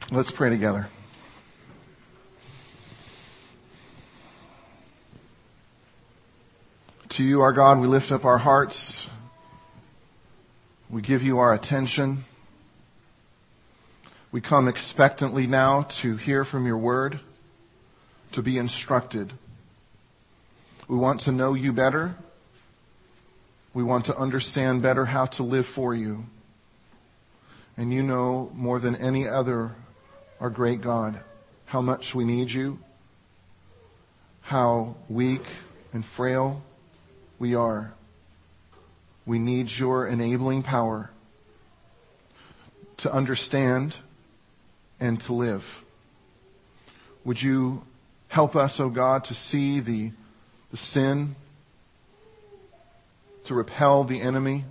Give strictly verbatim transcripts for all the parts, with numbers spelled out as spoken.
Let's pray together. To you, our God, we lift up our hearts. We give you our attention. We come expectantly now to hear from your word, to be instructed. We want to know you better. We want to understand better how to live for you. And you know more than any other, our great God, how much we need you, how weak and frail we are. We need your enabling power to understand and to live. Would you help us, O God, to see the, the sin, to repel the enemy?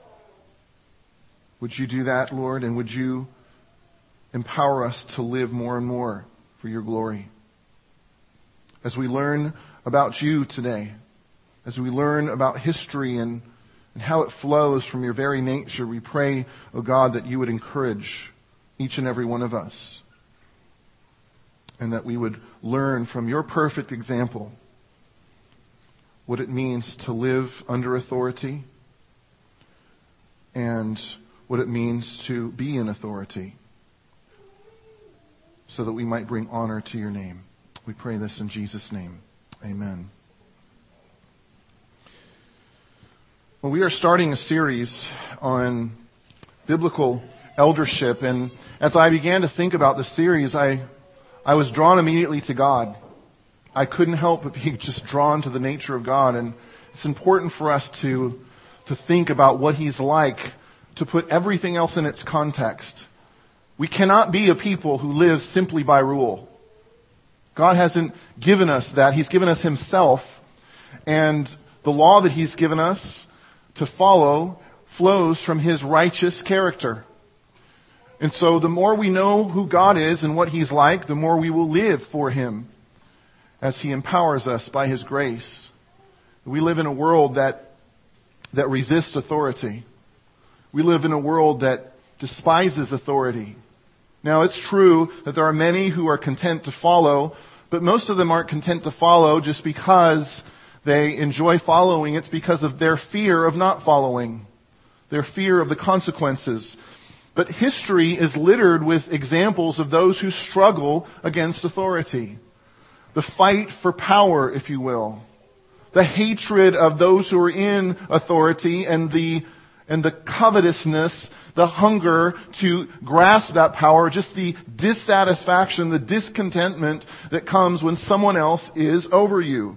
Would you do that, Lord? And would you empower us to live more and more for your glory? As we learn about you today, as we learn about history and, and how it flows from your very nature, we pray, O God, that you would encourage each and every one of us, and that we would learn from your perfect example what it means to live under authority and what it means to be in authority, so that we might bring honor to your name. We pray this in Jesus' name. Amen. Well, we are starting a series on biblical eldership, and as I began to think about the series, I I was drawn immediately to God. I couldn't help but be just drawn to the nature of God, and it's important for us to to think about what He's like, to put everything else in its context. We cannot be a people who live simply by rule. God hasn't given us that. He's given us Himself, and the law that He's given us to follow flows from His righteous character. And so the more we know who God is and what He's like, the more we will live for Him as He empowers us by His grace. We live in a world that that resists authority. We live in a world that despises authority. Now, it's true that there are many who are content to follow, but most of them aren't content to follow just because they enjoy following. It's because of their fear of not following, their fear of the consequences. But history is littered with examples of those who struggle against authority. The fight for power, if you will. The hatred of those who are in authority, and the and the covetousness, the hunger to grasp that power, just the dissatisfaction, the discontentment that comes when someone else is over you.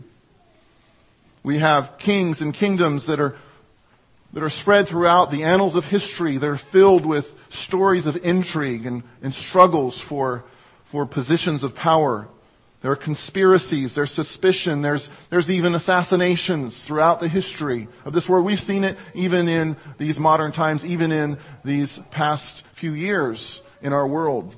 We have kings and kingdoms that are that are spread throughout the annals of history. They're filled with stories of intrigue and, and struggles for, for positions of power. There are conspiracies, there's suspicion, there's, there's even assassinations throughout the history of this world. We've seen it even in these modern times, even in these past few years in our world.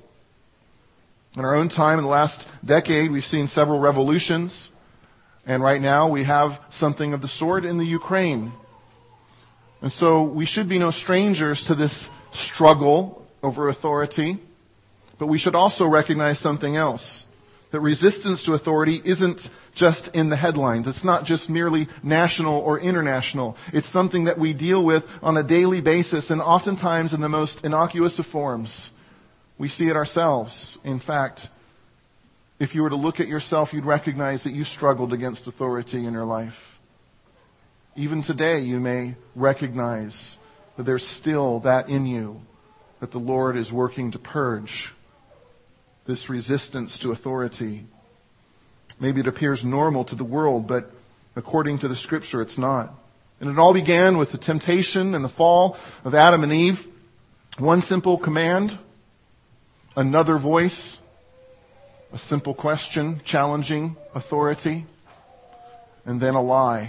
In our own time, in the last decade, we've seen several revolutions. And right now we have something of the sort in the Ukraine. And so we should be no strangers to this struggle over authority. But we should also recognize something else. That resistance to authority isn't just in the headlines. It's not just merely national or international. It's something that we deal with on a daily basis, and oftentimes in the most innocuous of forms. We see it ourselves. In fact, if you were to look at yourself, you'd recognize that you struggled against authority in your life. Even today, you may recognize that there's still that in you, that the Lord is working to purge this resistance to authority. Maybe it appears normal to the world, but according to the Scripture, it's not. And it all began with the temptation and the fall of Adam and Eve. One simple command, another voice, a simple question challenging authority, and then a lie,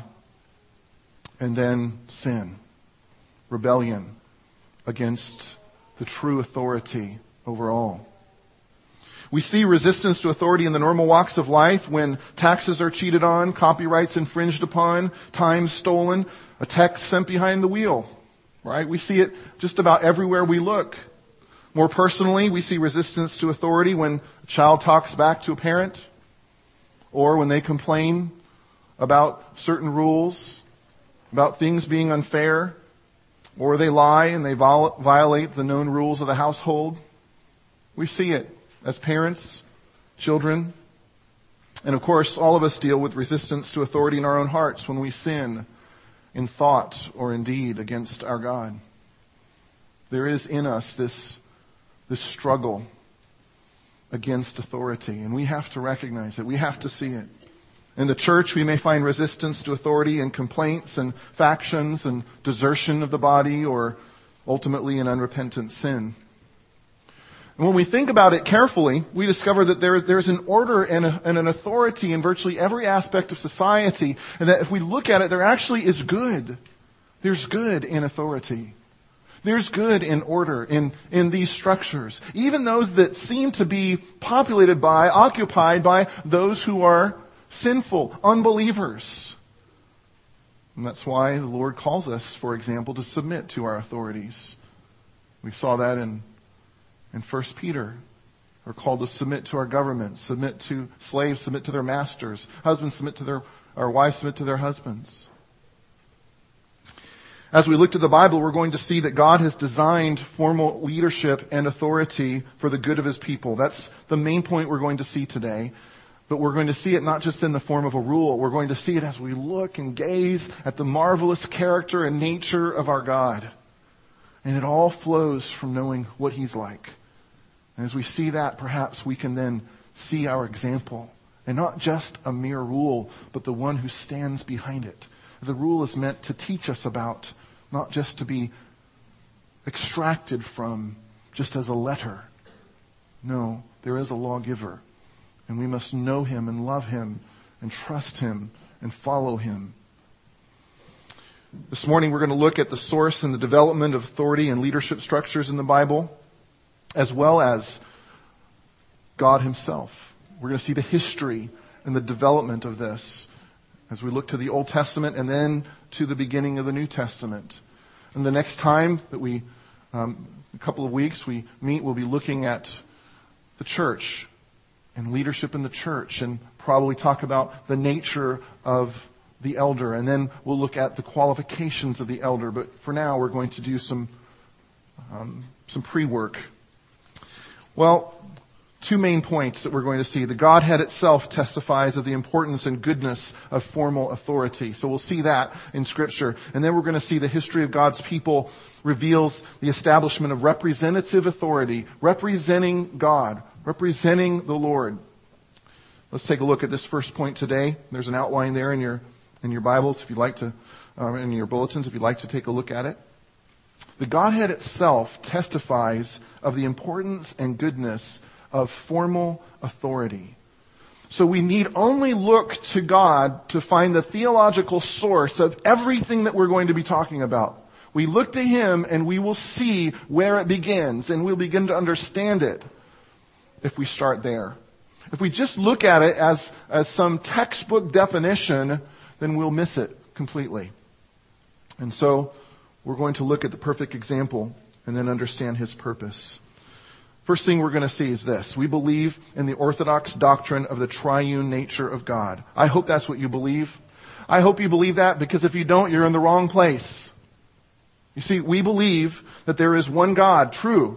and then sin, rebellion against the true authority over all. We see resistance to authority in the normal walks of life when taxes are cheated on, copyrights infringed upon, time stolen, a text sent behind the wheel. Right? We see it just about everywhere we look. More personally, we see resistance to authority when a child talks back to a parent, or when they complain about certain rules, about things being unfair, or they lie and they viol- violate the known rules of the household. We see it as parents, children, and of course, all of us deal with resistance to authority in our own hearts when we sin in thought or in deed against our God. There is in us this, this struggle against authority, and we have to recognize it. We have to see it. In the church, we may find resistance to authority in complaints and factions and desertion of the body, or ultimately in unrepentant sin. And when we think about it carefully, we discover that there, there's an order and, a, and an authority in virtually every aspect of society, and that if we look at it, there actually is good. There's good in authority. There's good in order in, in these structures, even those that seem to be populated by, occupied by those who are sinful, unbelievers. And that's why the Lord calls us, for example, to submit to our authorities. We saw that in, in First Peter. We're called to submit to our government, submit to slaves, submit to their masters, husbands submit to their, our wives submit to their husbands. As we look to the Bible, we're going to see that God has designed formal leadership and authority for the good of His people. That's the main point we're going to see today. But we're going to see it not just in the form of a rule. We're going to see it as we look and gaze at the marvelous character and nature of our God. And it all flows from knowing what He's like. And as we see that, perhaps we can then see our example. And not just a mere rule, but the one who stands behind it. The rule is meant to teach us about, not just to be extracted from just as a letter. No, there is a lawgiver. And we must know Him and love Him and trust Him and follow Him. This morning we're going to look at the source and the development of authority and leadership structures in the Bible, as well as God Himself. We're going to see the history and the development of this as we look to the Old Testament and then to the beginning of the New Testament. And the next time that we, um, a couple of weeks, we meet, we'll be looking at the church and leadership in the church, and probably talk about the nature of the elder. And then we'll look at the qualifications of the elder. But for now, we're going to do some um, some pre-work. Well, two main points that we're going to see. The Godhead itself testifies of the importance and goodness of formal authority. So we'll see that in Scripture. And then we're going to see the history of God's people reveals the establishment of representative authority, representing God, representing the Lord. Let's take a look at this first point today. There's an outline there in your in your Bibles, if you'd like to, um, in your bulletins, if you'd like to take a look at it. The Godhead itself testifies of the importance and goodness of formal authority. So we need only look to God to find the theological source of everything that we're going to be talking about. We look to Him and we will see where it begins, and we'll begin to understand it if we start there. If we just look at it as, as some textbook definition, then we'll miss it completely. And so we're going to look at the perfect example and then understand His purpose. First thing we're going to see is this. We believe in the orthodox doctrine of the triune nature of God. I hope that's what you believe. I hope you believe that, because if you don't, you're in the wrong place. You see, we believe that there is one God, true.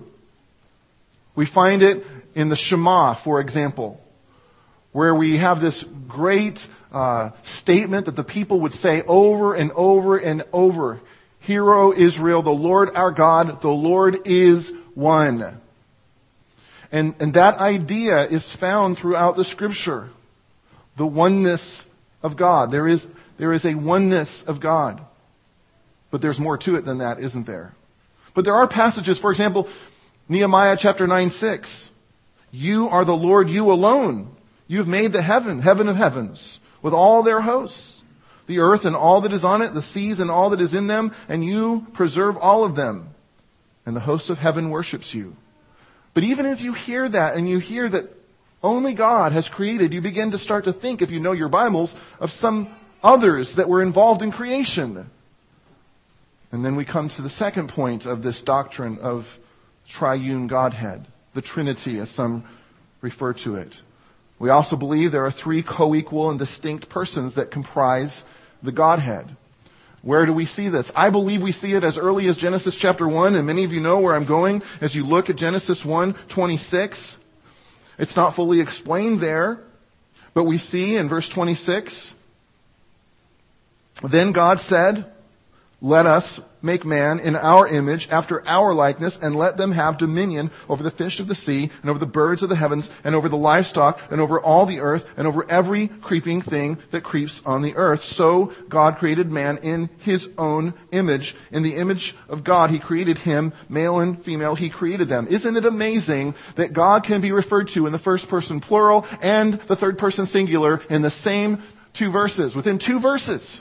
We find it in the Shema, for example, where we have this great uh, statement that the people would say over and over and over. Hear, O Israel, the Lord our God, the Lord is one. And, and that idea is found throughout the Scripture. The oneness of God. There is, there is a oneness of God. But there's more to it than that, isn't there? But there are passages, for example, Nehemiah chapter nine six. You are the Lord, you alone. You've made the heaven, heaven of heavens, with all their hosts, the earth and all that is on it, the seas and all that is in them, and you preserve all of them. And the host of heaven worships you. But even as you hear that, and you hear that only God has created, you begin to start to think, if you know your Bibles, of some others that were involved in creation. And then we come to the second point of this doctrine of triune Godhead, the Trinity as some refer to it. We also believe there are three co-equal and distinct persons that comprise the Godhead. Where do we see this? I believe we see it as early as Genesis chapter one, and many of you know where I'm going as you look at Genesis one twenty-six. It's not fully explained there, but we see in verse twenty-six, "Then God said, let us make man in our image, after our likeness, and let them have dominion over the fish of the sea, and over the birds of the heavens, and over the livestock, and over all the earth, and over every creeping thing that creeps on the earth." So God created man in His own image. In the image of God, He created him, male and female, He created them. Isn't it amazing that God can be referred to in the first person plural and the third person singular in the same two verses, within two verses?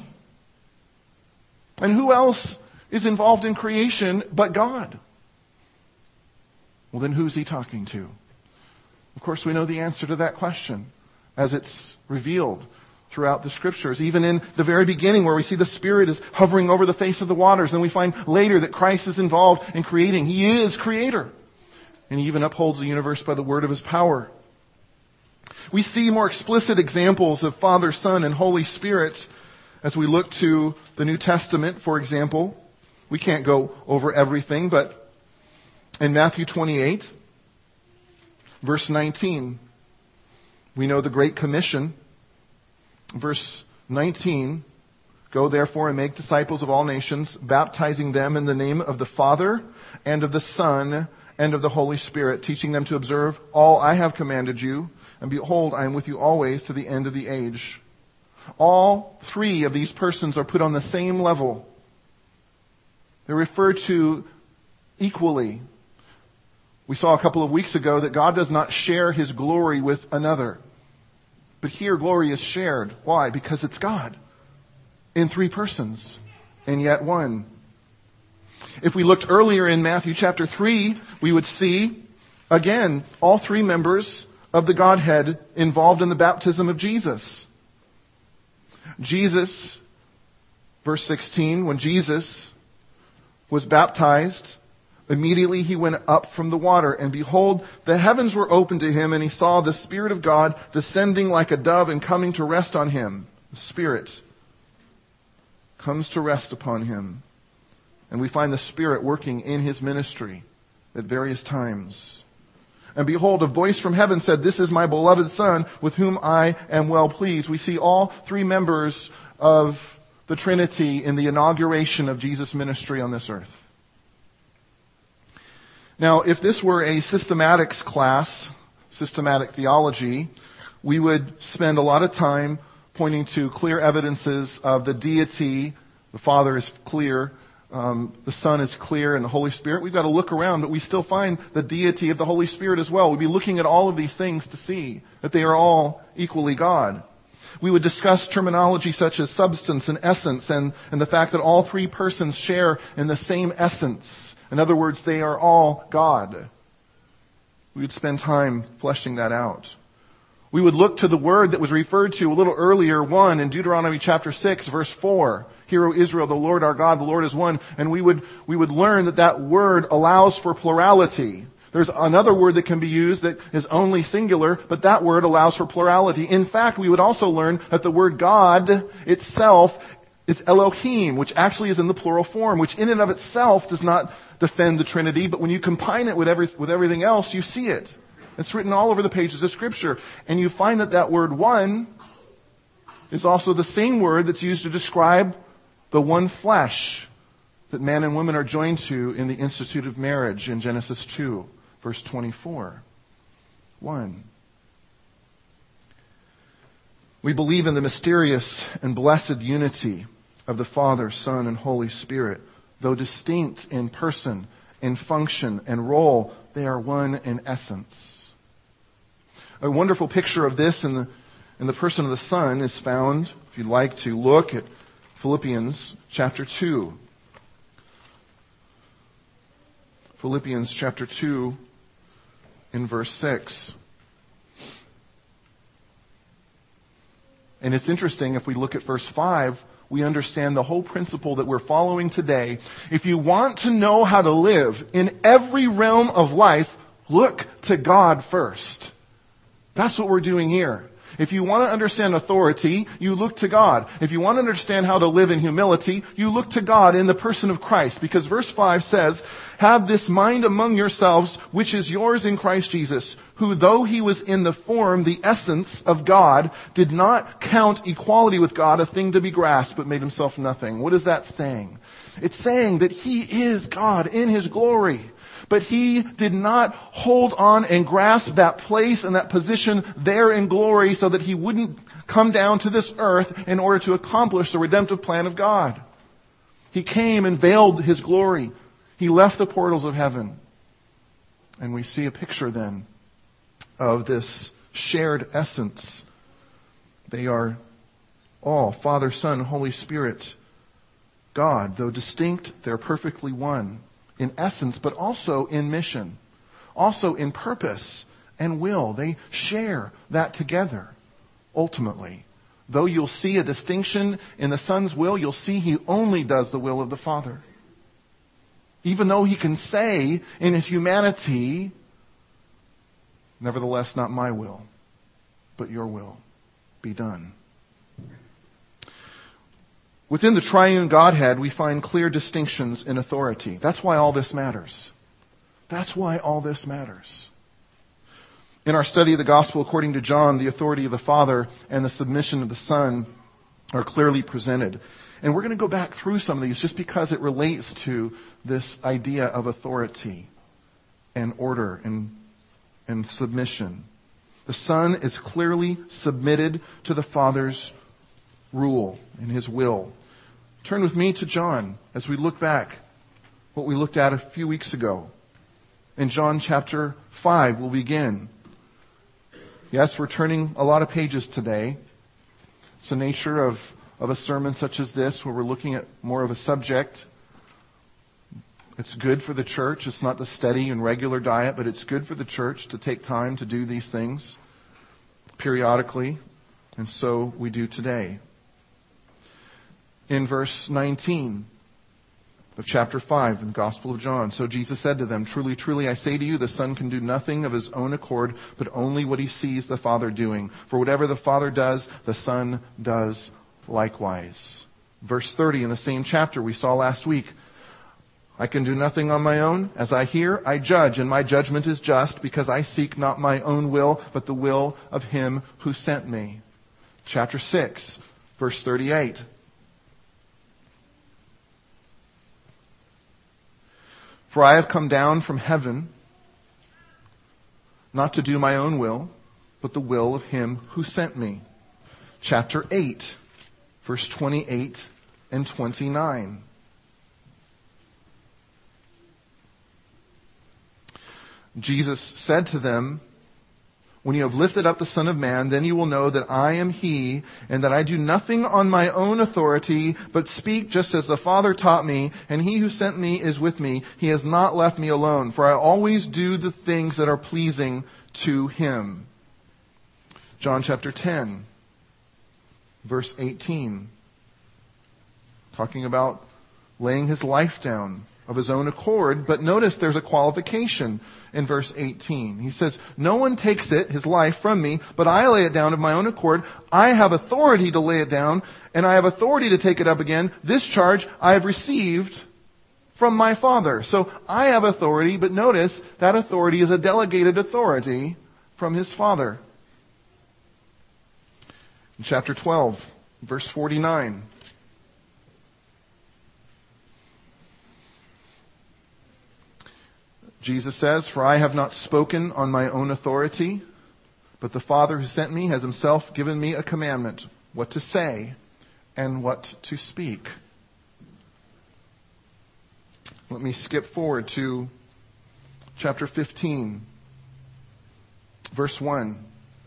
And who else is involved in creation but God? Well, then who's He talking to? Of course, we know the answer to that question as it's revealed throughout the Scriptures. Even in the very beginning where we see the Spirit is hovering over the face of the waters. And we find later that Christ is involved in creating. He is Creator. And He even upholds the universe by the word of His power. We see more explicit examples of Father, Son, and Holy Spirit as we look to the New Testament, for example. We can't go over everything, but in Matthew twenty-eight, verse nineteen, we know the Great Commission. Verse nineteen, "Go therefore and make disciples of all nations, baptizing them in the name of the Father and of the Son and of the Holy Spirit, teaching them to observe all I have commanded you. And behold, I am with you always to the end of the age." All three of these persons are put on the same level. They're referred to equally. We saw a couple of weeks ago that God does not share His glory with another. But here glory is shared. Why? Because it's God in three persons and yet one. If we looked earlier in Matthew chapter three, we would see, again, all three members of the Godhead involved in the baptism of Jesus. Jesus, verse sixteen, when Jesus was baptized, immediately He went up from the water, and behold, the heavens were opened to Him, and He saw the Spirit of God descending like a dove and coming to rest on Him. The Spirit comes to rest upon Him. And we find the Spirit working in His ministry at various times. And behold, a voice from heaven said, "This is my beloved Son, with whom I am well pleased." We see all three members of the Trinity in the inauguration of Jesus' ministry on this earth. Now, if this were a systematics class, systematic theology, we would spend a lot of time pointing to clear evidences of the deity. The Father is clear. Um, the Son is clear, and the Holy Spirit. We've got to look around, but we still find the deity of the Holy Spirit as well. We'd be looking at all of these things to see that they are all equally God. We would discuss terminology such as substance and essence, and, and the fact that all three persons share in the same essence. In other words, they are all God. We would spend time fleshing that out. We would look to the word that was referred to a little earlier, one in Deuteronomy chapter six, verse four. "Hear, O Israel, the Lord our God, the Lord is one." And we would, we would learn that that word allows for plurality. There's another word that can be used that is only singular, but that word allows for plurality. In fact, we would also learn that the word God itself is Elohim, which actually is in the plural form, which in and of itself does not defend the Trinity, but when you combine it with every, with everything else, you see it. It's written all over the pages of Scripture. And you find that that word one is also the same word that's used to describe the one flesh that man and woman are joined to in the institute of marriage in Genesis two, verse twenty-four. One. We believe in the mysterious and blessed unity of the Father, Son, and Holy Spirit. Though distinct in person, in function, and role, they are one in essence. A wonderful picture of this in the, in the person of the Son is found, if you'd like to look at Philippians chapter two. Philippians chapter two in verse six. And it's interesting, if we look at verse five, we understand the whole principle that we're following today. If you want to know how to live in every realm of life, look to God first. That's what we're doing here. If you want to understand authority, you look to God. If you want to understand how to live in humility, you look to God in the person of Christ. Because verse five says, "Have this mind among yourselves, which is yours in Christ Jesus, who though he was in the form, the essence of God, did not count equality with God a thing to be grasped, but made himself nothing." What is that saying? It's saying that he is God in his glory. But he did not hold on and grasp that place and that position there in glory so that he wouldn't come down to this earth in order to accomplish the redemptive plan of God. He came and veiled his glory. He left the portals of heaven. And we see a picture then of this shared essence. They are all Father, Son, Holy Spirit, God. Though distinct, they're perfectly one. In essence, but also in mission, also in purpose and will. They share that together, ultimately. Though you'll see a distinction in the Son's will, you'll see he only does the will of the Father. Even though he can say in his humanity, "Nevertheless, not my will, but your will be done." Within the triune Godhead, we find clear distinctions in authority. That's why all this matters. That's why all this matters. In our study of the Gospel according to John, the authority of the Father and the submission of the Son are clearly presented. And we're going to go back through some of these just because it relates to this idea of authority and order and, and submission. The Son is clearly submitted to the Father's rule and his will. Turn with me to John as we look back what we looked at a few weeks ago. In John chapter five, we'll begin. Yes, we're turning a lot of pages today. It's the nature of, of a sermon such as this, where we're looking at more of a subject. It's good for the church. It's not the steady and regular diet, but it's good for the church to take time to do these things periodically. And so we do today. In verse nineteen of chapter five in the Gospel of John, "So Jesus said to them, 'Truly, truly, I say to you, the Son can do nothing of his own accord, but only what he sees the Father doing. For whatever the Father does, the Son does likewise.'" Verse thirty in the same chapter we saw last week, "I can do nothing on my own. As I hear, I judge, and my judgment is just, because I seek not my own will, but the will of him who sent me." Chapter six, verse thirty-eight. "For I have come down from heaven, not to do my own will, but the will of him who sent me." Chapter eight, verse twenty-eight and twenty-nine. Jesus said to them, "When you have lifted up the Son of Man, then you will know that I am he, and that I do nothing on my own authority, but speak just as the Father taught me, and he who sent me is with me. He has not left me alone, for I always do the things that are pleasing to him." John chapter ten, verse eighteen. Talking about laying his life down of his own accord, but notice there's a qualification in verse eighteen. He says, "No one takes it, his life, from me, but I lay it down of my own accord. I have authority to lay it down, and I have authority to take it up again. This charge I have received from my Father." So I have authority, but notice that authority is a delegated authority from his Father. In chapter twelve, verse forty-nine. Jesus says, "For I have not spoken on my own authority, but the Father who sent me has himself given me a commandment, what to say and what to speak." Let me skip forward to chapter fifteen, verse one.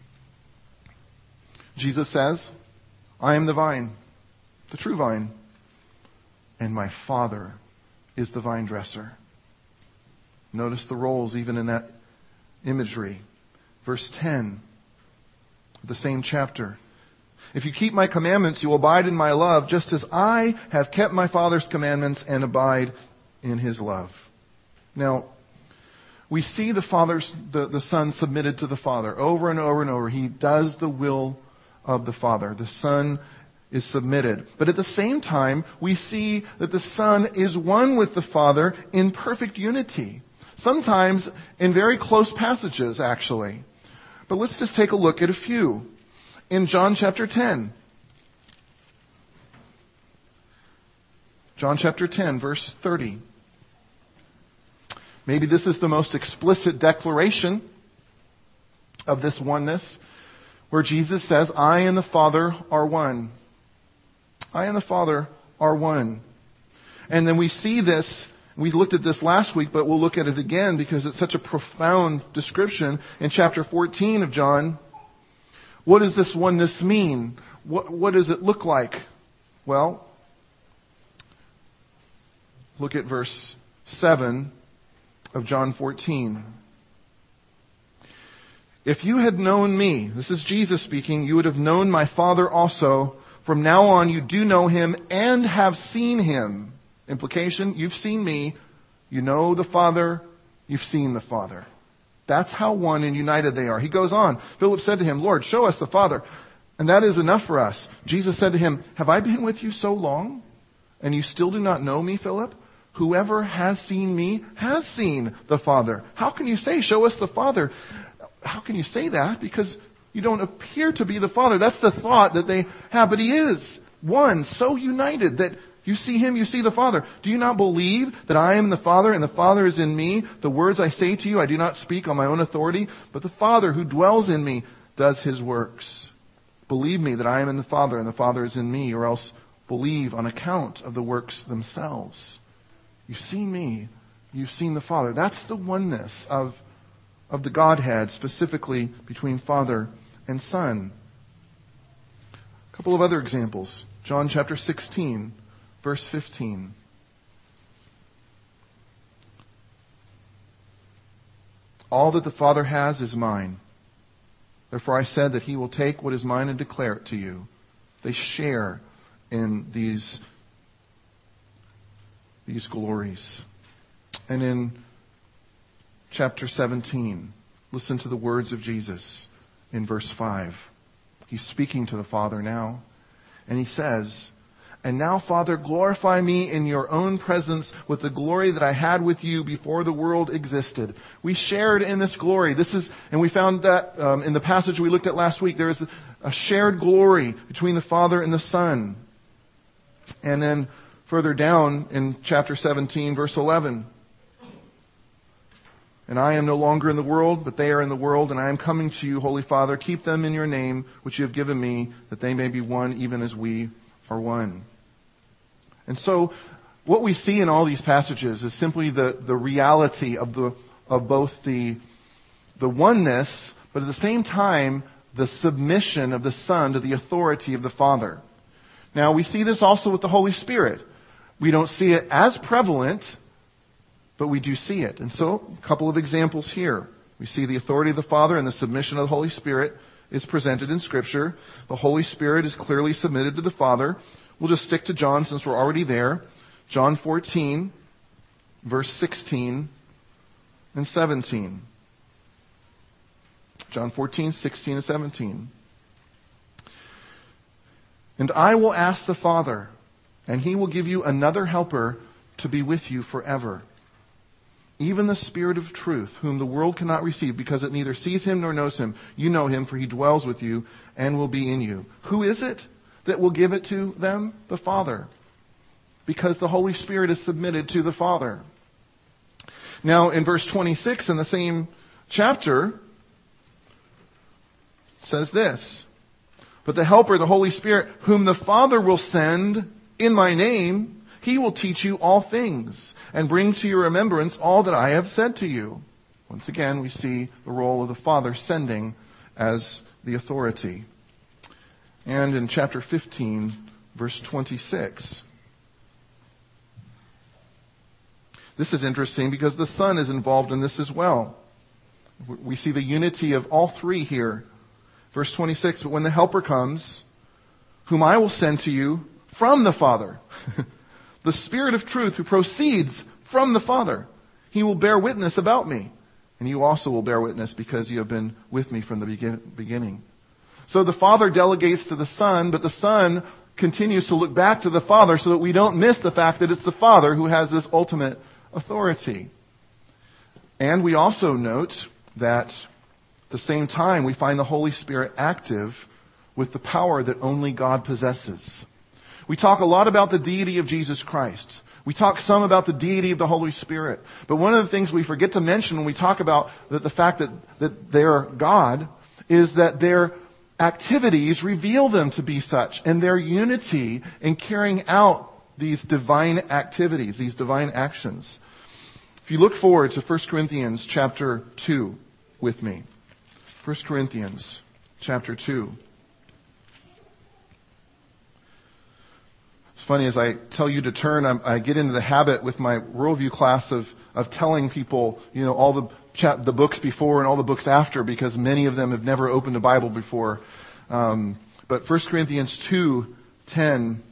Jesus says, "I am the vine, the true vine, and my Father is the vine dresser." Notice the roles even in that imagery. Verse ten of the same chapter. If you keep my commandments, you will abide in my love, just as I have kept my Father's commandments and abide in his love. Now, we see the Father's, the, the Son submitted to the Father over and over and over. He does the will of the Father. The Son is submitted. But at the same time, we see that the Son is one with the Father in perfect unity. Sometimes in very close passages, actually. But let's just take a look at a few. In John chapter ten. John chapter ten, verse thirty. Maybe this is the most explicit declaration of this oneness, where Jesus says, I and the Father are one. I and the Father are one. And then we see this, we looked at this last week, but we'll look at it again because it's such a profound description in chapter fourteen of John. What does this oneness mean? What, what does it look like? Well, look at verse seven of John fourteen. If you had known me, this is Jesus speaking, you would have known my Father also. From now on you do know him and have seen him. Implication, you've seen me, you know the Father, you've seen the Father. That's how one and united they are. He goes on. Philip said to him, Lord, show us the Father, and that is enough for us. Jesus said to him, have I been with you so long, and you still do not know me, Philip? Whoever has seen me has seen the Father. How can you say, show us the Father? How can you say that? Because you don't appear to be the Father. That's the thought that they have. But he is one, so united that you see him, you see the Father. Do you not believe that I am the Father and the Father is in me? The words I say to you, I do not speak on my own authority, but the Father who dwells in me does his works. Believe me that I am in the Father and the Father is in me, or else believe on account of the works themselves. You've seen me, you've seen the Father. That's the oneness of, of the Godhead, specifically between Father and Son. A couple of other examples. John chapter sixteen, verse fifteen. All that the Father has is mine. Therefore I said that he will take what is mine and declare it to you. They share in these, these glories. And in chapter seventeen, listen to the words of Jesus in verse five. He's speaking to the Father now. And he says, and now, Father, glorify me in your own presence with the glory that I had with you before the world existed. We shared in this glory. This is, and we found that um, in the passage we looked at last week, there is a, a shared glory between the Father and the Son. And then further down in chapter seventeen, verse eleven. And I am no longer in the world, but they are in the world, and I am coming to you, Holy Father. Keep them in your name, which you have given me, that they may be one, even as we are one. And so, what we see in all these passages is simply the, the reality of the of both the the oneness, but at the same time, the submission of the Son to the authority of the Father. Now, we see this also with the Holy Spirit. We don't see it as prevalent, but we do see it. And so, a couple of examples here. We see the authority of the Father and the submission of the Holy Spirit is presented in Scripture. The Holy Spirit is clearly submitted to the Father. We'll just stick to John since we're already there. John fourteen, verse sixteen and seventeen. John fourteen, sixteen and seventeen. And I will ask the Father, and he will give you another helper to be with you forever. Even the Spirit of truth, whom the world cannot receive, because it neither sees him nor knows him. You know him, for he dwells with you and will be in you. Who is it that will give it to them? The Father. Because the Holy Spirit is submitted to the Father. Now, in verse twenty-six in the same chapter, it says this. But the Helper, the Holy Spirit, whom the Father will send in my name, he will teach you all things and bring to your remembrance all that I have said to you. Once again, we see the role of the Father sending as the authority. And in chapter fifteen, verse twenty-six. This is interesting because the Son is involved in this as well. We see the unity of all three here. Verse twenty-six, but when the Helper comes, whom I will send to you from the Father. The Spirit of truth who proceeds from the Father. He will bear witness about me. And you also will bear witness because you have been with me from the begin- beginning. So the Father delegates to the Son, but the Son continues to look back to the Father so that we don't miss the fact that it's the Father who has this ultimate authority. And we also note that at the same time we find the Holy Spirit active with the power that only God possesses. We talk a lot about the deity of Jesus Christ. We talk some about the deity of the Holy Spirit. But one of the things we forget to mention when we talk about the, the fact that, that they're God is that their activities reveal them to be such, and their unity in carrying out these divine activities, these divine actions. If you look forward to First Corinthians chapter two with me. First Corinthians chapter two. It's funny, as I tell you to turn, I'm, I get into the habit with my worldview class of, of telling people, you know, all the chap, the books before and all the books after, because many of them have never opened a Bible before. Um, but First Corinthians two ten.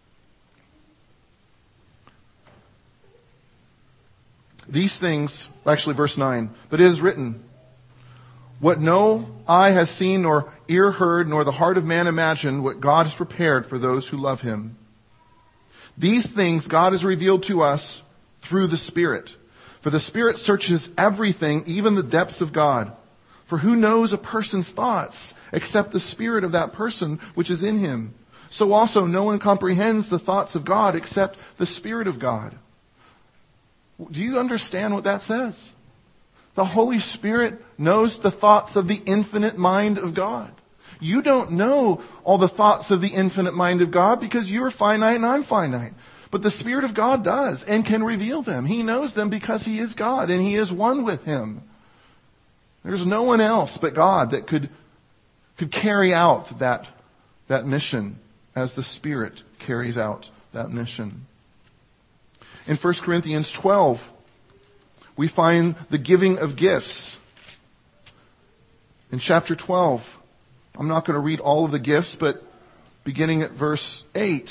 These things, actually verse nine, but it is written, what no eye has seen, nor ear heard, nor the heart of man imagined, what God has prepared for those who love Him. These things God has revealed to us through the Spirit. For the Spirit searches everything, even the depths of God. For who knows a person's thoughts except the spirit of that person which is in him? So also no one comprehends the thoughts of God except the Spirit of God. Do you understand what that says? The Holy Spirit knows the thoughts of the infinite mind of God. You don't know all the thoughts of the infinite mind of God because you're finite and I'm finite. But the Spirit of God does and can reveal them. He knows them because He is God and He is one with Him. There's no one else but God that could, could carry out that, that mission as the Spirit carries out that mission. In First Corinthians twelve, we find the giving of gifts. In chapter twelve, I'm not going to read all of the gifts, but beginning at verse eight.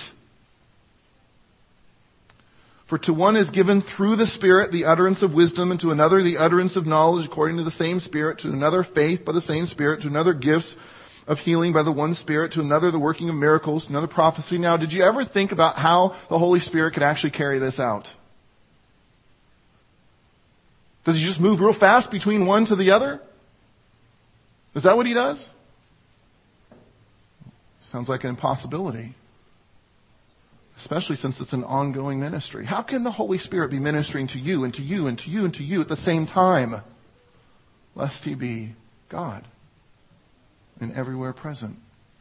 For to one is given through the Spirit the utterance of wisdom, and to another the utterance of knowledge according to the same Spirit, to another faith by the same Spirit, to another gifts of healing by the one Spirit, to another the working of miracles, to another prophecy. Now, did you ever think about how the Holy Spirit could actually carry this out? Does He just move real fast between one to the other? Is that what He does? Sounds like an impossibility. Especially since it's an ongoing ministry. How can the Holy Spirit be ministering to you and to you and to you and to you at the same time? Lest He be God and everywhere present.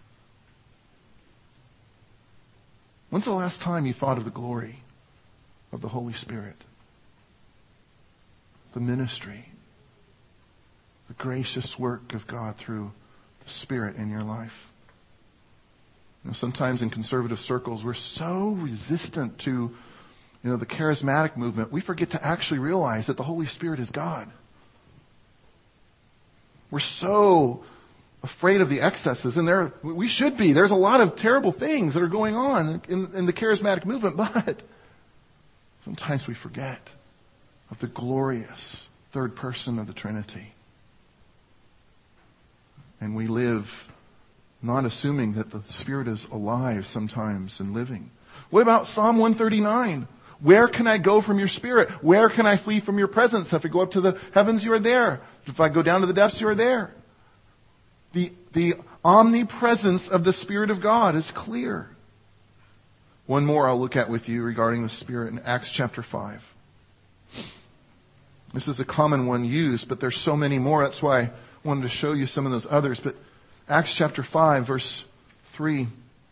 When's the last time you thought of the glory of the Holy Spirit? The ministry. The gracious work of God through the Spirit in your life. You know, sometimes in conservative circles, we're so resistant to, you know, the charismatic movement, we forget to actually realize that the Holy Spirit is God. We're so afraid of the excesses, and there we should be. There's a lot of terrible things that are going on in, in the charismatic movement, but sometimes we forget of the glorious third person of the Trinity. And we live not assuming that the Spirit is alive sometimes and living. What about Psalm one thirty-nine? Where can I go from your Spirit? Where can I flee from your presence? If I go up to the heavens, you are there. If I go down to the depths, you are there. The, the omnipresence of the Spirit of God is clear. One more I'll look at with you regarding the Spirit in Acts chapter five. This is a common one used, but there's so many more. That's why I wanted to show you some of those others. But Acts chapter five, verse three.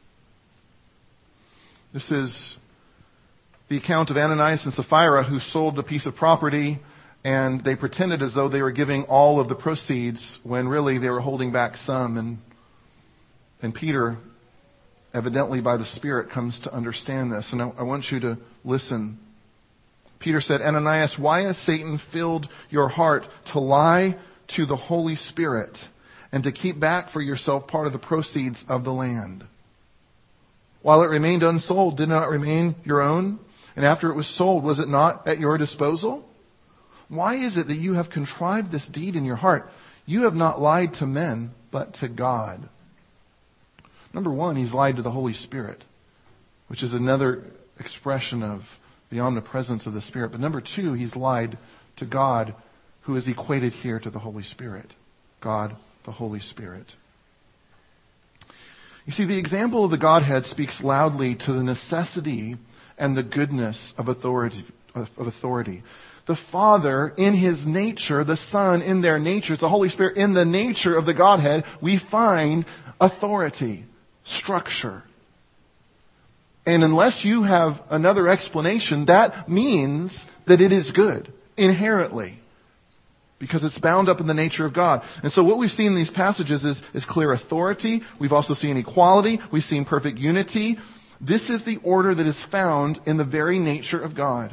This is the account of Ananias and Sapphira, who sold a piece of property, and they pretended as though they were giving all of the proceeds when really they were holding back some. And, and Peter, evidently by the Spirit, comes to understand this. And I, I want you to listen. Peter said, Ananias, why has Satan filled your heart to lie to the Holy Spirit and to keep back for yourself part of the proceeds of the land? while it remained unsold, did not remain your own? And after it was sold, was it not at your disposal? Why is it that you have contrived this deed in your heart? You have not lied to men, but to God. Number one, he's lied to the Holy Spirit, which is another expression of the omnipresence of the Spirit. But number two, he's lied to God, who is equated here to the Holy Spirit. God, the Holy Spirit. You see, the example of the Godhead speaks loudly to the necessity and the goodness of authority. Of authority. The Father in His nature, the Son in their natures, the Holy Spirit in the nature of the Godhead, we find authority, structure. And unless you have another explanation, that means that it is good, inherently. Because it's bound up in the nature of God. And so what we've seen in these passages is, is clear authority. We've also seen equality. We've seen perfect unity. This is the order that is found in the very nature of God.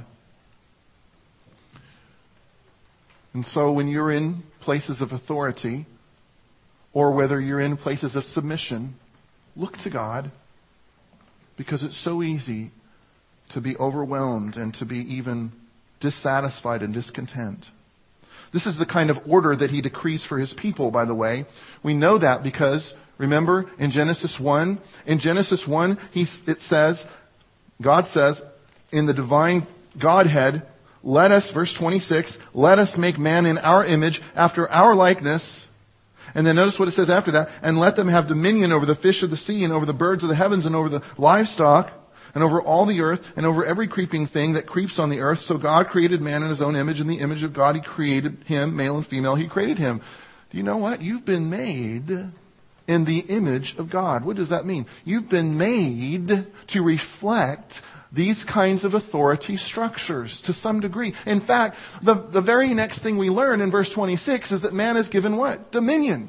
And so when you're in places of authority, or whether you're in places of submission, look to God, because it's so easy to be overwhelmed and to be even dissatisfied and discontent. This is the kind of order that He decrees for His people, by the way. We know that because, remember, in Genesis one, in Genesis one, he, it says, God says, in the divine Godhead, let us, verse twenty-six, let us make man in our image, after our likeness. And then notice what it says after that, and let them have dominion over the fish of the sea, and over the birds of the heavens, and over the livestock, and over all the earth, and over every creeping thing that creeps on the earth. So God created man in His own image. In the image of God He created him, male and female, He created him. Do you know what? You've been made in the image of God. What does that mean? You've been made to reflect these kinds of authority structures to some degree. In fact, the, the very next thing we learn in verse twenty-six is that man is given what? Dominion.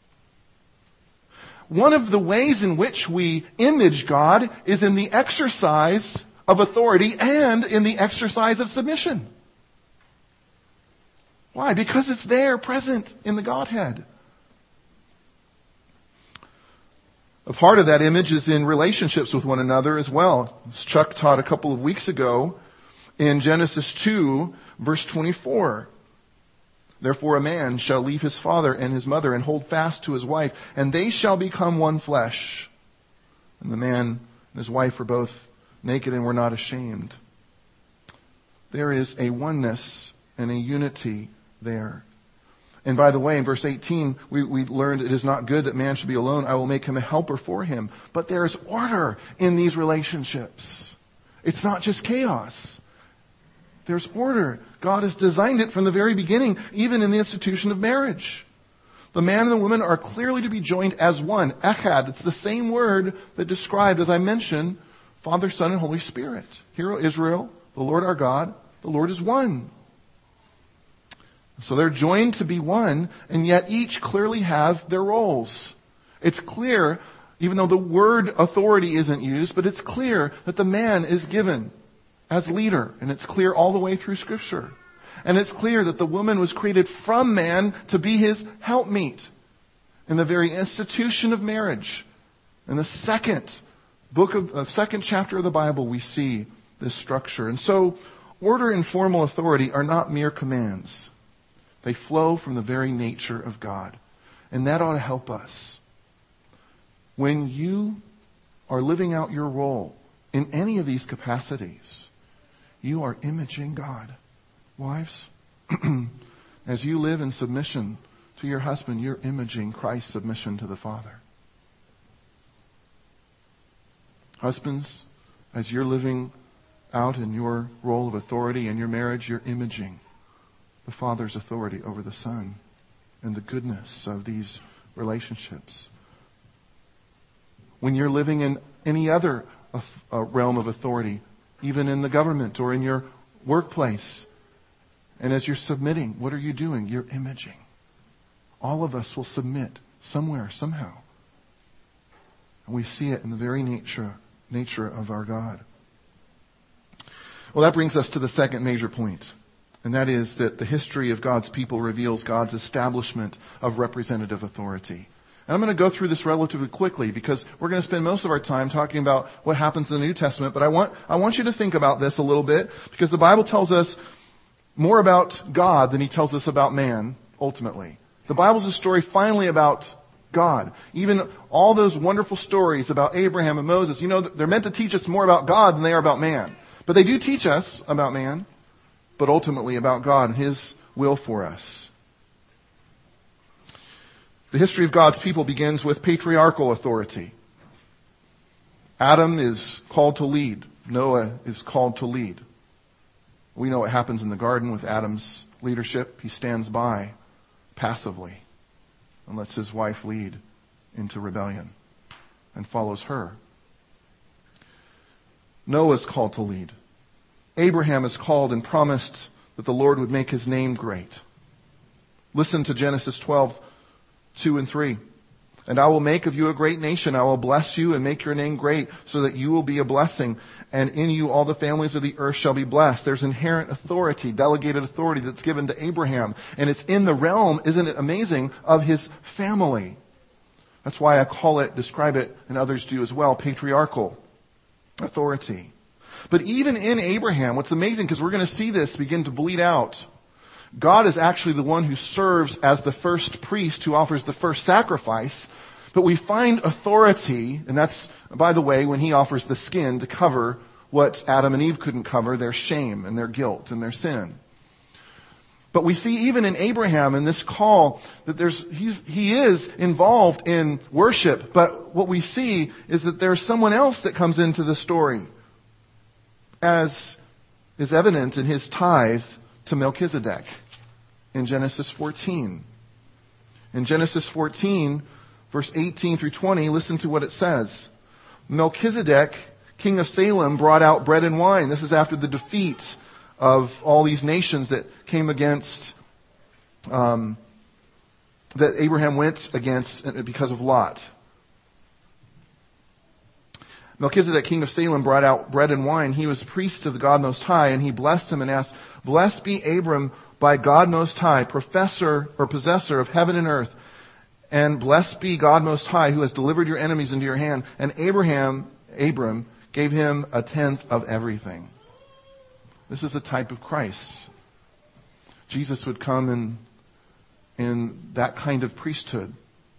One of the ways in which we image God is in the exercise of authority and in the exercise of submission. Why? Because it's there, present in the Godhead. A part of that image is in relationships with one another as well. As Chuck taught a couple of weeks ago in Genesis two, verse twenty-four. Therefore a man shall leave his father and his mother and hold fast to his wife, and they shall become one flesh. And the man and his wife were both naked and were not ashamed. There is a oneness and a unity there. And by the way, in verse eighteen, we, we learned it is not good that man should be alone. I will make him a helper for him. But there is order in these relationships. It's not just chaos. There's order. God has designed it from the very beginning, even in the institution of marriage. The man and the woman are clearly to be joined as one. Echad. It's the same word that described, as I mentioned, Father, Son, and Holy Spirit. Hear, O Israel, the Lord our God, the Lord is one. So they're joined to be one, and yet each clearly have their roles. It's clear, even though the word authority isn't used, but it's clear that the man is given as leader, and it's clear all the way through Scripture. And it's clear that the woman was created from man to be his helpmeet in the very institution of marriage. In the second book of the second chapter of the Bible, we see this structure. And so, order and formal authority are not mere commands. They flow from the very nature of God. And that ought to help us. When you are living out your role in any of these capacities, you are imaging God. Wives, as you live in submission to your husband, you're imaging Christ's submission to the Father. Husbands, as you're living out in your role of authority in your marriage, you're imaging the Father's authority over the Son and the goodness of these relationships. When you're living in any other uh, realm of authority, even in the government or in your workplace, and as you're submitting, what are you doing? You're imaging. All of us will submit somewhere, somehow. And we see it in the very nature, nature of our God. Well, that brings us to the second major point. And that is that the history of God's people reveals God's establishment of representative authority. And I'm going to go through this relatively quickly because we're going to spend most of our time talking about what happens in the New Testament. But I want, I want you to think about this a little bit because the Bible tells us more about God than he tells us about man, ultimately. The Bible's a story finally about God. Even all those wonderful stories about Abraham and Moses, you know, they're meant to teach us more about God than they are about man. But they do teach us about man, but ultimately about God and his will for us. The history of God's people begins with patriarchal authority. Adam is called to lead. Noah is called to lead. We know what happens in the garden with Adam's leadership. He stands by passively and lets his wife lead into rebellion and follows her. Noah is called to lead. Abraham is called and promised that the Lord would make his name great. Listen to Genesis twelve, two and three. And I will make of you a great nation. I will bless you and make your name great so that you will be a blessing. And in you all the families of the earth shall be blessed. There's inherent authority, delegated authority that's given to Abraham. And it's in the realm, isn't it amazing, of his family. That's why I call it, describe it, and others do as well, patriarchal authority. But even in Abraham, what's amazing, because we're going to see this begin to bleed out, God is actually the one who serves as the first priest who offers the first sacrifice. But we find authority, and that's, by the way, when he offers the skin to cover what Adam and Eve couldn't cover, their shame and their guilt and their sin. But we see even in Abraham in this call that there's he's, he is involved in worship. But what we see is that there's someone else that comes into the story, as is evident in his tithe to Melchizedek in Genesis fourteen. In Genesis fourteen, verse eighteen through twenty, listen to what it says. Melchizedek, king of Salem, brought out bread and wine. This is after the defeat of all these nations that came against, um, that Abraham went against because of Lot. Melchizedek, king of Salem, brought out bread and wine. He was priest of the God Most High, and he blessed him and asked, "Blessed be Abram by God Most High, professor or possessor of heaven and earth, and blessed be God Most High, who has delivered your enemies into your hand." And Abraham, Abram, gave him a tenth of everything. This is a type of Christ. Jesus would come in, in that kind of priesthood,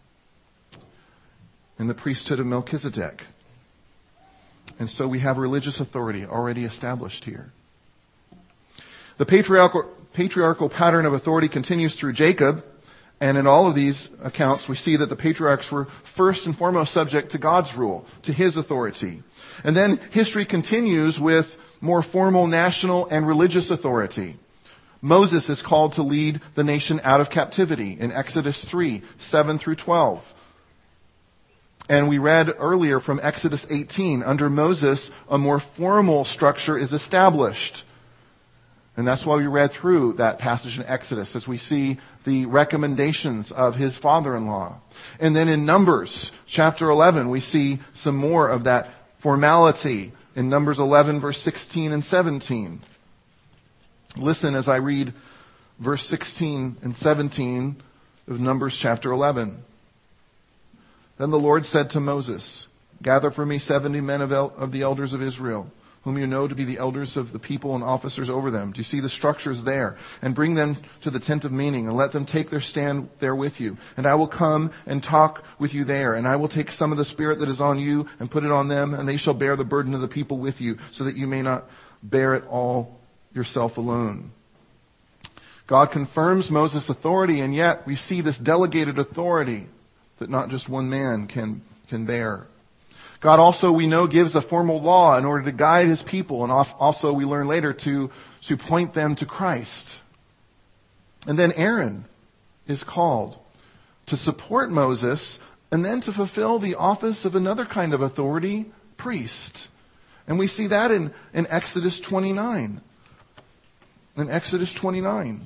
in the priesthood of Melchizedek. And so we have religious authority already established here. The patriarchal, patriarchal pattern of authority continues through Jacob. And in all of these accounts, we see that the patriarchs were first and foremost subject to God's rule, to his authority. And then history continues with more formal national and religious authority. Moses is called to lead the nation out of captivity in Exodus three, seven through twelve. And we read earlier from Exodus eighteen, under Moses, a more formal structure is established. And that's why we read through that passage in Exodus, as we see the recommendations of his father-in-law. And then in Numbers, chapter eleven, we see some more of that formality in Numbers eleven, verse sixteen and seventeen. Listen as I read verse sixteen and seventeen of Numbers chapter eleven. Then the Lord said to Moses, "Gather for me seventy men of, el- of the elders of Israel, whom you know to be the elders of the people and officers over them." Do you see the structures there? "And bring them to the tent of meeting, and let them take their stand there with you. And I will come and talk with you there. And I will take some of the Spirit that is on you and put it on them, and they shall bear the burden of the people with you, so that you may not bear it all yourself alone." God confirms Moses' authority, and yet we see this delegated authority that not just one man can, can bear. God also, we know, gives a formal law in order to guide his people, and also we learn later to, to point them to Christ. And then Aaron is called to support Moses and then to fulfill the office of another kind of authority, priest. And we see that in, in Exodus twenty-nine. In Exodus twenty-nine.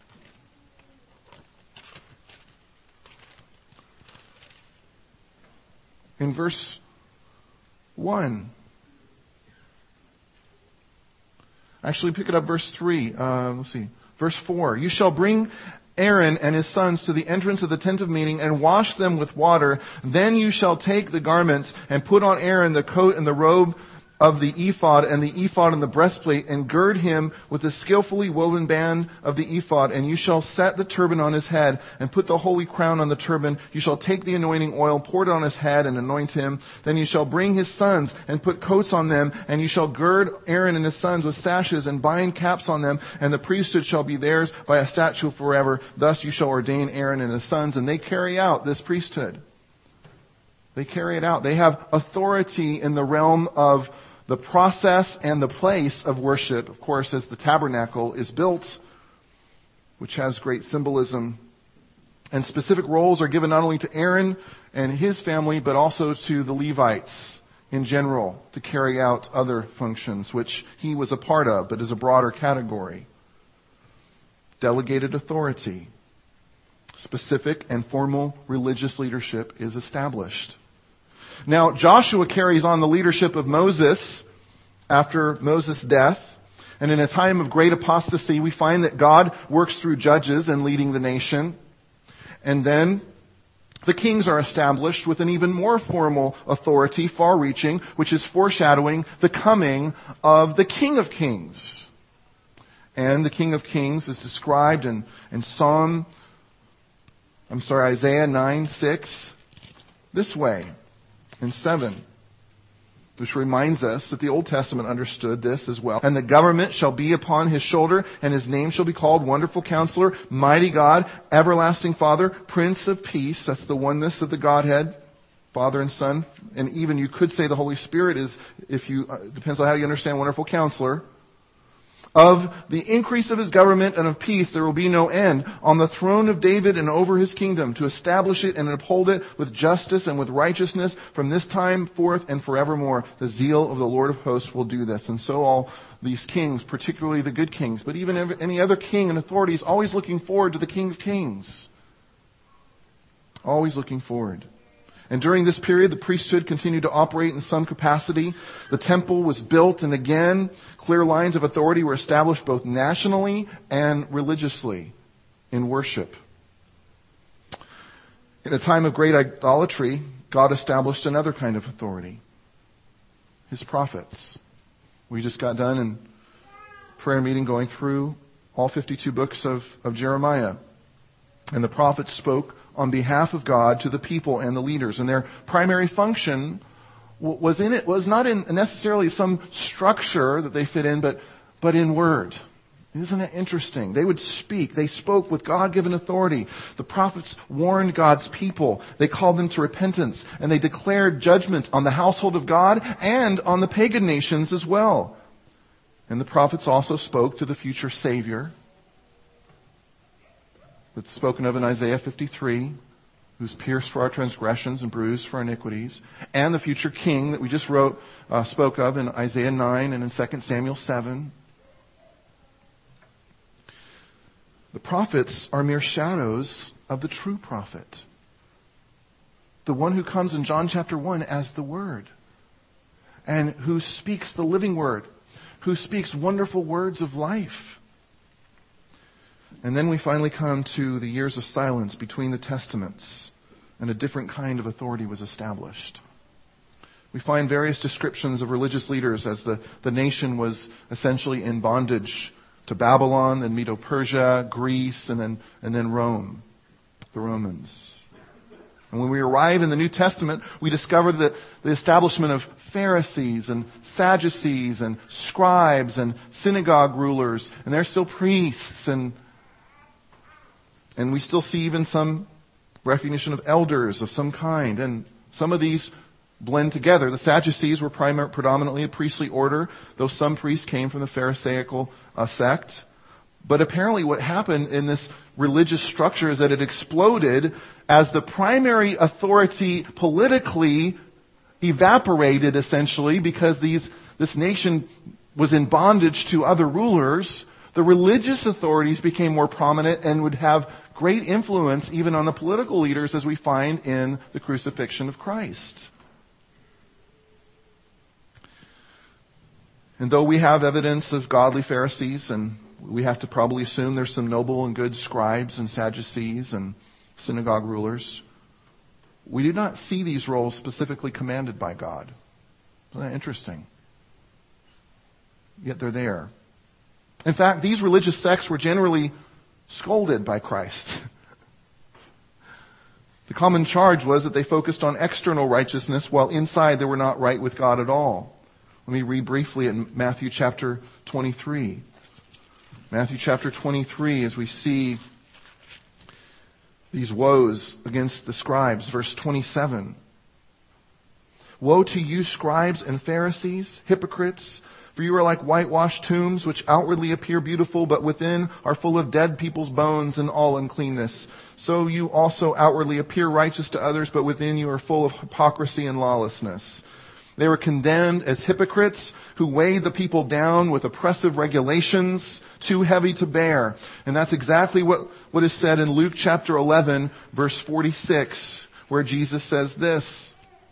In verse one. Actually, pick it up verse three. Uh, let's see. Verse four. "You shall bring Aaron and his sons to the entrance of the tent of meeting and wash them with water. Then you shall take the garments and put on Aaron the coat and the robe of the ephod and the ephod and the breastplate, and gird him with the skillfully woven band of the ephod. And you shall set the turban on his head and put the holy crown on the turban. You shall take the anointing oil, pour it on his head, and anoint him. Then you shall bring his sons and put coats on them, and you shall gird Aaron and his sons with sashes and bind caps on them, and the priesthood shall be theirs by a statute forever. Thus you shall ordain Aaron and his sons, and they carry out this priesthood. They carry it out. They have authority in the realm of the process and the place of worship, of course, as the tabernacle is built, which has great symbolism. And specific roles are given not only to Aaron and his family, but also to the Levites in general to carry out other functions, which he was a part of, but is a broader category. Delegated authority. Specific and formal religious leadership is established. Now, Joshua carries on the leadership of Moses after Moses' death. And in a time of great apostasy, we find that God works through judges in leading the nation. And then the kings are established with an even more formal authority, far-reaching, which is foreshadowing the coming of the King of Kings. And the King of Kings is described in, in Psalm, I'm sorry, Isaiah nine six this way. And seven, which reminds us that the Old Testament understood this as well. And the government shall be upon his shoulder, and his name shall be called Wonderful Counselor, Mighty God, Everlasting Father, Prince of Peace. That's the oneness of the Godhead, Father and Son. And even you could say the Holy Spirit is, if you, uh, depends on how you understand Wonderful Counselor. Of the increase of his government and of peace there will be no end on the throne of David and over his kingdom, to establish it and uphold it with justice and with righteousness from this time forth and forevermore. The zeal of the Lord of hosts will do this. And so all these kings, particularly the good kings, but even any other king and authority, is always looking forward to the King of Kings. Always looking forward. And during this period, the priesthood continued to operate in some capacity. The temple was built, and again, clear lines of authority were established both nationally and religiously in worship. In a time of great idolatry, God established another kind of authority. His prophets. We just got done in prayer meeting going through all fifty-two books of, of Jeremiah. And the prophets spoke on behalf of God to the people and the leaders. And their primary function was in it was not in necessarily some structure that they fit in, but, but in word. Isn't that interesting? They would speak. They spoke with God-given authority. The prophets warned God's people. They called them to repentance. And they declared judgment on the household of God and on the pagan nations as well. And the prophets also spoke to the future Savior, that's spoken of in Isaiah fifty-three, who's pierced for our transgressions and bruised for our iniquities, and the future king that we just wrote, uh, spoke of in Isaiah nine and in Second Samuel seven. The prophets are mere shadows of the true prophet, the one who comes in John chapter one as the Word, and who speaks the living Word, who speaks wonderful words of life. And then we finally come to the years of silence between the testaments, and a different kind of authority was established. We find various descriptions of religious leaders as the, the nation was essentially in bondage to Babylon, then Medo-Persia, Greece, and then, and then Rome, the Romans. And when we arrive in the New Testament, we discover that the establishment of Pharisees and Sadducees and scribes and synagogue rulers, and they're still priests, and And we still see even some recognition of elders of some kind. And some of these blend together. The Sadducees were primar- predominantly a priestly order, though some priests came from the Pharisaical uh, sect. But apparently what happened in this religious structure is that it exploded as the primary authority politically evaporated, essentially, because these this nation was in bondage to other rulers. The religious authorities became more prominent and would have great influence even on the political leaders, as we find in the crucifixion of Christ. And though we have evidence of godly Pharisees and we have to probably assume there's some noble and good scribes and Sadducees and synagogue rulers. We do not see these roles specifically commanded by God. Isn't that interesting? Yet they're there. In fact, these religious sects were generally scolded by Christ. The common charge was that they focused on external righteousness while inside they were not right with God at all. Let me read briefly in Matthew chapter twenty-three. Matthew chapter twenty-three, as we see these woes against the scribes. Verse twenty-seven. Woe to you, scribes and Pharisees, hypocrites! For you are like whitewashed tombs, which outwardly appear beautiful, but within are full of dead people's bones and all uncleanness. So you also outwardly appear righteous to others, but within you are full of hypocrisy and lawlessness. They were condemned as hypocrites who weighed the people down with oppressive regulations too heavy to bear. And that's exactly what, what is said in Luke chapter eleven, verse forty-six, where Jesus says this.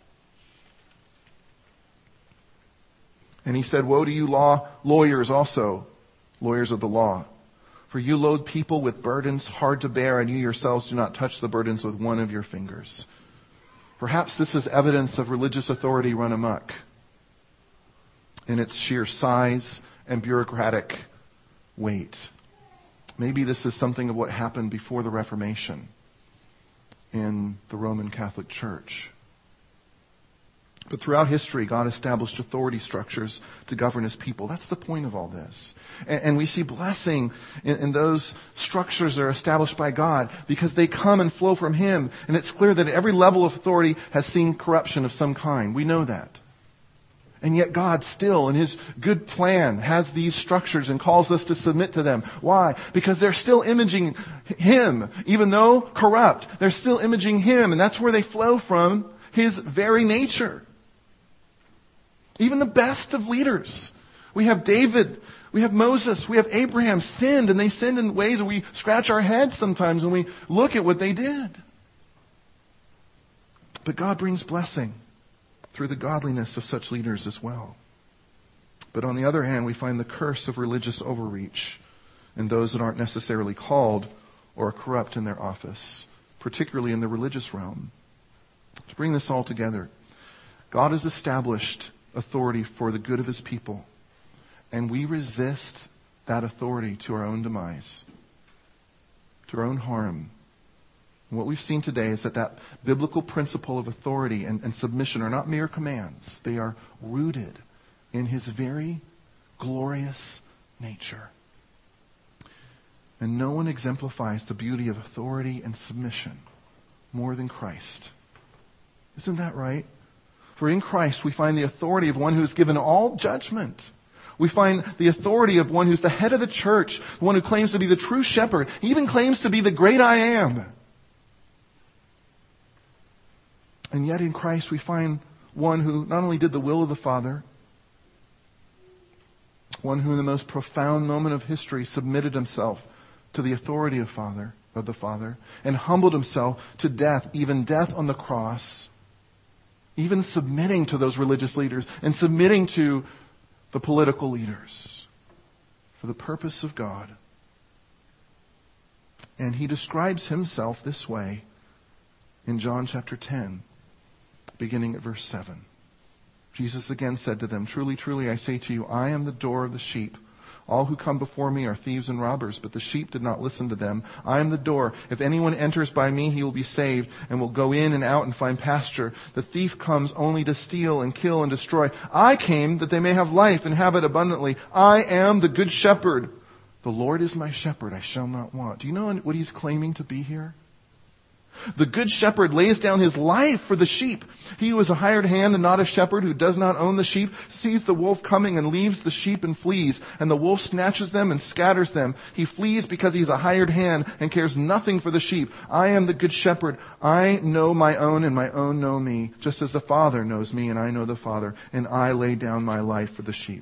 And he said, woe to you law, lawyers also, lawyers of the law. For you load people with burdens hard to bear, and you yourselves do not touch the burdens with one of your fingers. Perhaps this is evidence of religious authority run amok in its sheer size and bureaucratic weight. Maybe this is something of what happened before the Reformation in the Roman Catholic Church. But throughout history, God established authority structures to govern His people. That's the point of all this. And, and we see blessing in, in those structures that are established by God because they come and flow from Him. And it's clear that every level of authority has seen corruption of some kind. We know that. And yet God still, in His good plan, has these structures and calls us to submit to them. Why? Because they're still imaging Him. Even though corrupt, they're still imaging Him. And that's where they flow from, His very nature. Even the best of leaders. We have David, we have Moses, we have Abraham sinned, and they sinned in ways that we scratch our heads sometimes when we look at what they did. But God brings blessing through the godliness of such leaders as well. But on the other hand, we find the curse of religious overreach in those that aren't necessarily called or are corrupt in their office, particularly in the religious realm. To bring this all together, God has established authority for the good of His people, and we resist that authority to our own demise, to our own harm. And what we've seen today is that that biblical principle of authority and, and submission are not mere commands. They are rooted in His very glorious nature. And no one exemplifies the beauty of authority and submission more than Christ. Isn't that right? For in Christ we find the authority of one who is given all judgment. We find the authority of one who's the head of the church, the one who claims to be the true shepherd. He even claims to be the great I am. And yet in Christ we find one who not only did the will of the Father, one who in the most profound moment of history submitted himself to the authority of Father, of the Father, and humbled himself to death, even death on the cross. Even submitting to those religious leaders and submitting to the political leaders for the purpose of God. And He describes Himself this way in John chapter ten, beginning at verse seven. Jesus again said to them, truly, truly, I say to you, I am the door of the sheep. All who come before me are thieves and robbers, but the sheep did not listen to them. I am the door. If anyone enters by me, he will be saved and will go in and out and find pasture. The thief comes only to steal and kill and destroy. I came that they may have life and have it abundantly. I am the good shepherd. The Lord is my shepherd. I shall not want. Do you know what He's claiming to be here? The good shepherd lays down his life for the sheep. He who is a hired hand and not a shepherd, who does not own the sheep, sees the wolf coming and leaves the sheep and flees. And the wolf snatches them and scatters them. He flees because he is a hired hand and cares nothing for the sheep. I am the good shepherd. I know my own and my own know me, just as the Father knows me and I know the Father. And I lay down my life for the sheep.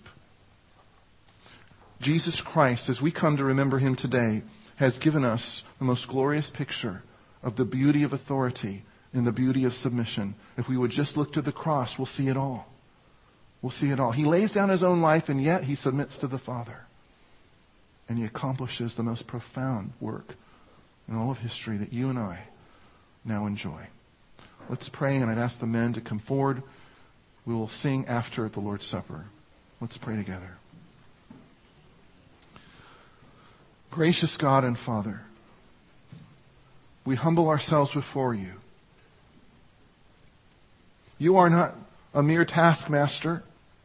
Jesus Christ, as we come to remember Him today, has given us the most glorious picture of the beauty of authority and the beauty of submission. If we would just look to the cross, we'll see it all. We'll see it all. He lays down His own life, and yet He submits to the Father. And He accomplishes the most profound work in all of history that you and I now enjoy. Let's pray, and I'd ask the men to come forward. We will sing after the Lord's Supper. Let's pray together. Gracious God and Father, we humble ourselves before you. You are not a mere taskmaster.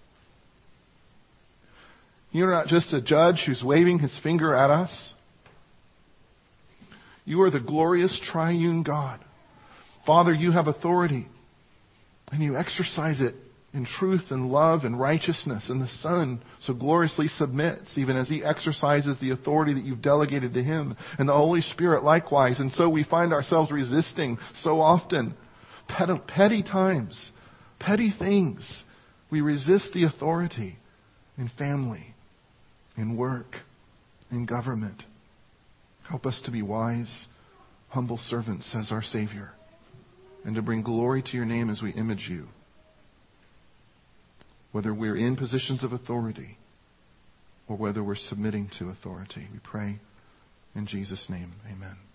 You're not just a judge who's waving his finger at us. You are the glorious triune God. Father, you have authority, and you exercise it in truth and love and righteousness. And the Son so gloriously submits, even as He exercises the authority that you've delegated to Him. And the Holy Spirit likewise. And so we find ourselves resisting so often. Petty, petty times, petty things. We resist the authority in family, in work, in government. Help us to be wise, humble servants, says our Savior, and to bring glory to your name as we image you. Whether we're in positions of authority or whether we're submitting to authority. We pray in Jesus' name. Amen.